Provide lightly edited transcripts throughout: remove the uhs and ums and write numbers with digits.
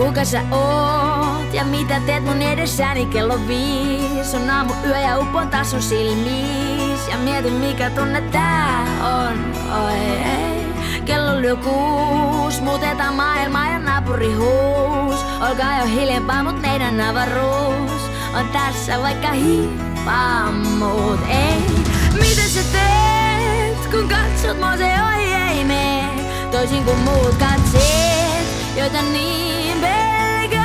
Kuka sä oot ja mitä teet mun edessäni? Kello 5 on aamu yö ja upon taas sun silmis. Ja mietin mikä tunne tää on, oi ei. Kello lyö 6, muutetaan maailmaa ja naapuri huus. Olkaa jo hiljempaa mut meidän avaruus on tässä vaikka hiipaa muut ei. Miten sä teet kun katsot mua se ohi ei mee? Toisin kuin muut katseet, joita niin pelkään.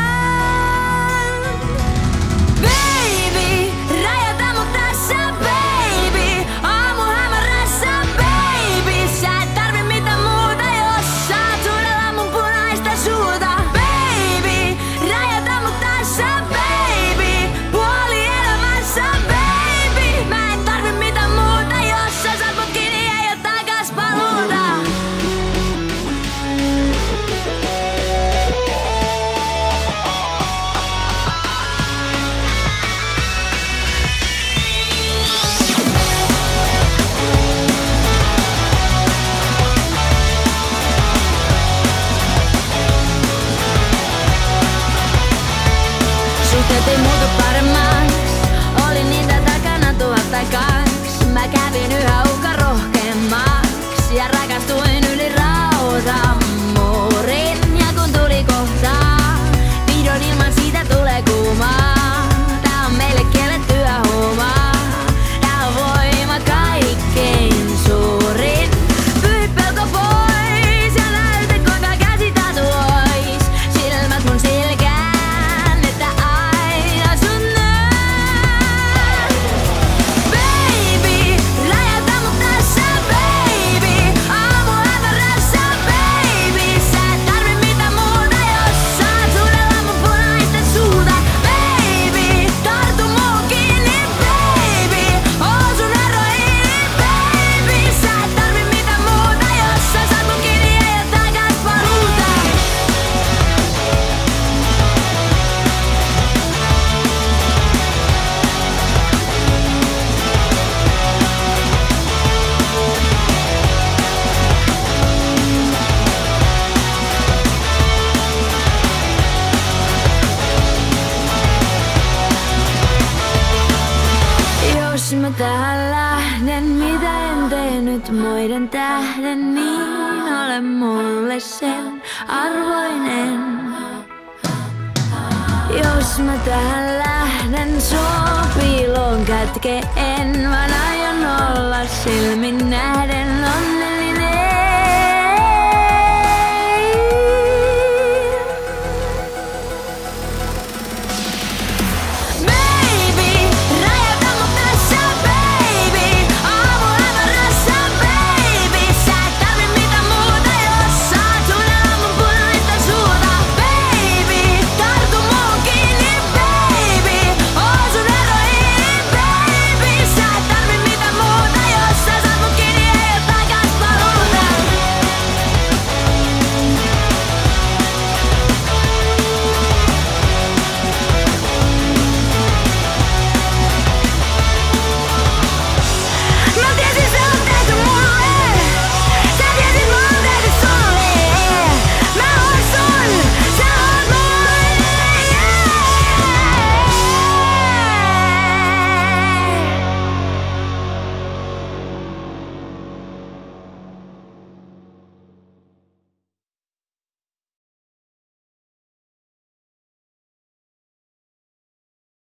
Baby, räjätä mut tässä baby. Aamu hämärässä baby. Sä et tarvi mitään muuta, jos saat suudella mun punaista suuta. Baby, räjätä mut tässä baby. Puoli elämässä baby. Mä en tarvi mitään muuta, jos sä saat mut kiinni ei oo takas paluuta. Suhteet ei muutu paremmaks. Oli niitä takana 1000 tai 2. Mä kävin yhä rohkeammaks ja rakastuin yli rautamuurin. Ja kun tuli kohtaa, vihdoin ilman siitä tulee kuumaa. Tää on meille kiellettyä huumaa. Tää on voima kaikkein suurin. Pyhi pelko pois ja näytä kuinka käsi tatuois. Silmät mun selkään, että aina sun näen. Baby, räjätä mut tässä baby. Aamu hämärässä baby. Sä et tarvi mitään muuta, jos saat suudella mun punaista suuta. Baby, tartu muu kiinni baby. Oo sun heroiini baby. Sä et tarvi mitään muuta, jos sä saat mun kiinni ei oo takas paluuta. Jos mä tähän lähden, mitä en tee nyt muiden tähden, niin ole mulle sen arvoinen. Jos mä tähän lähden, sopilon kätke en, vaan aion olla silmin